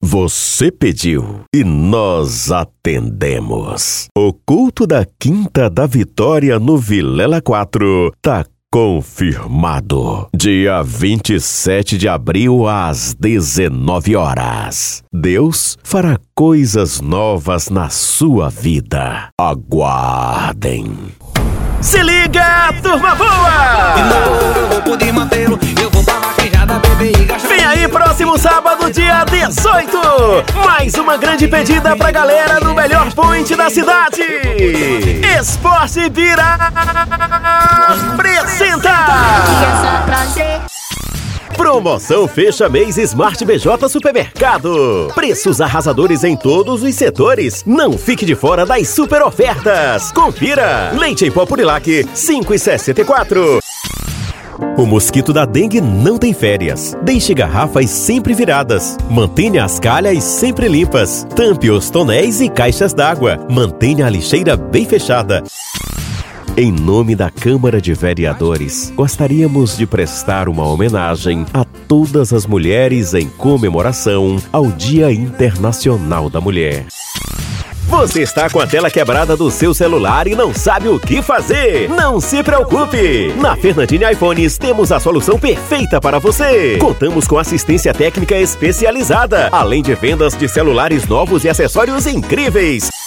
Você pediu e nós atendemos. O culto da Quinta da Vitória no Vilela 4 tá confirmado. Dia 27 de abril às 19 horas. Deus fará coisas novas na sua vida. Aguardem. Se liga, turma boa! Eu vou poder mantê-lo, eu vou pra vaquejada, beber e gastar. Vem aí, próximo sábado, dia 18! Mais uma grande pedida pra galera no melhor point da cidade! Esporte Bira apresenta! Promoção Fecha Mês Smart BJ Supermercado. Preços arrasadores em todos os setores. Não fique de fora das super ofertas. Confira. Leite em pó Purilac, 5,64. O mosquito da dengue não tem férias. Deixe garrafas sempre viradas. Mantenha as calhas sempre limpas. Tampe os tonéis e caixas d'água. Mantenha a lixeira bem fechada. Em nome da Câmara de Vereadores, gostaríamos de prestar uma homenagem a todas as mulheres em comemoração ao Dia Internacional da Mulher. Você está com a tela quebrada do seu celular e não sabe o que fazer? Não se preocupe! Na Fernandini iPhones temos a solução perfeita para você. Contamos com assistência técnica especializada, além de vendas de celulares novos e acessórios incríveis.